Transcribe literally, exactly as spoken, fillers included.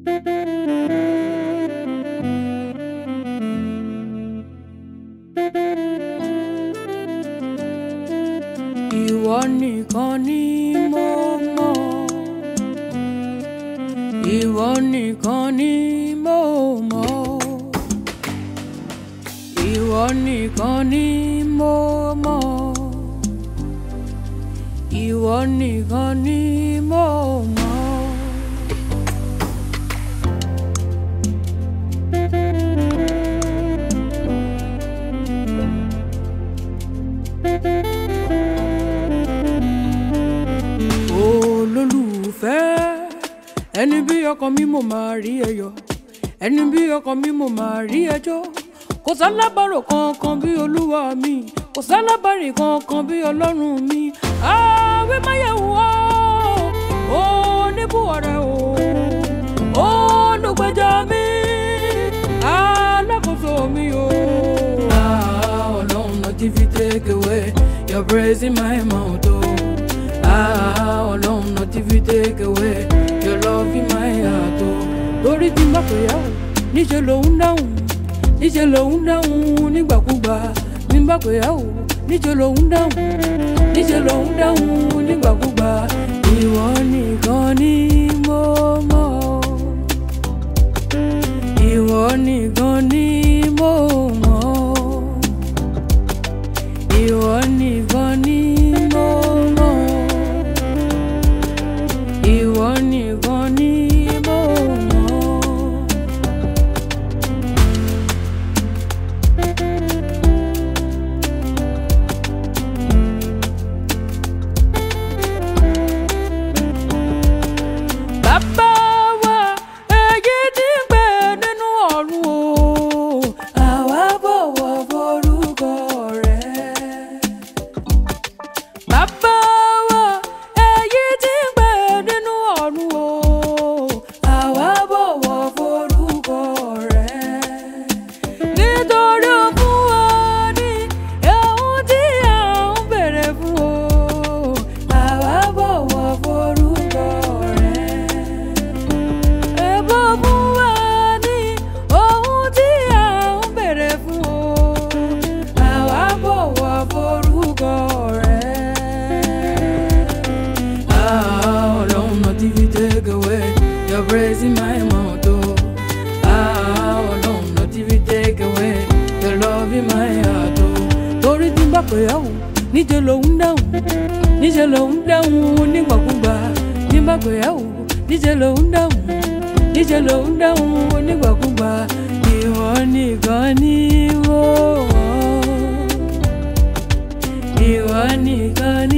Ìwọ nìkan ni mo mọ̀, ìwọ nìkan ni mo mọ̀, ìwọ nìkan ni mo mọ̀, ìwọ nìkan ni mo mọ̀. Olólùfẹ́, ẹni bí ọkàn mi mo máa rí ẹyọ, ẹni bí ọkàn mi mo máa rí ẹjọ́. Kò sálábàárò kankan bí Olúwa mi, kò sálábàárì kankan bí Ọlọ́run mi. Àwí máyẹ̀wò ó oníbùwọ̀rẹ́ o, olùgbèjà mi, alákòóso mi o. Ah, Ọlọ́run nothing fit take away your praise in my mouth o. Ah, Ọlọ́run nothing fit take away your love in my heart o. Lórí tí n bá pè yá o, níṣẹ́ lòun dáhùn, níṣẹ́ lòun dáhùn nígbàkúgbà. Bí n bá pè yá o, níṣẹ́ lòun dáhùn, níṣẹ́ lòun dáhùn nígbàkúgbà. Ìwọ nìkan ni mo mọ̀, ìwọ nìkan ni mo mọ̀, ìwọ nìkan ni mo mọ̀, ìwọ nìkan ni mo mọ̀. Bàbá wa èyí tí ń gbé nínú ọ̀run o, àwa bọ̀wọ̀ forúkọ rẹ̀. Bàbá wa èyí tí ń gbé nínú ọ̀run o, àwa bọ̀wọ̀ forúkọ rẹ̀. Nítorí ó fún wa ní ohun tí à ń béèrè fún o, àwa bọ̀wọ̀ forúkọ rẹ̀. Ẹ̀bùn fún wa ní ohun tí à ń béèrè fún o, àwa bọ̀wọ̀ forúkọ rẹ̀. Ah, Ọlọ́run nothing fit take away your praise in my mouth o. Ah, Ọlọ́run nothing fit take away your love in my heart o. Torí tí n bá pè ọ́, níṣẹ́ lòun dáhùn, níṣẹ́ lòun dáhùn nígbàkúgbà. Tí n bá pè ọ́, níṣẹ́ lòun dáhùn, níṣẹ́ lòun dáhùn nígbàkúgbà. Ìwọ nìkan ni mo mọ̀, ìwọ nìkan ni